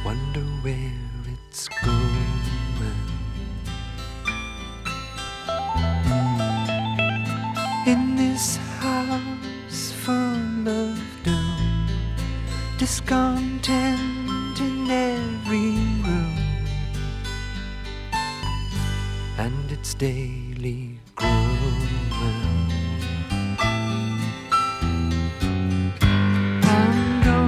wonder where it's going. In this house full of doom, discontent in every room, and it's daily growing.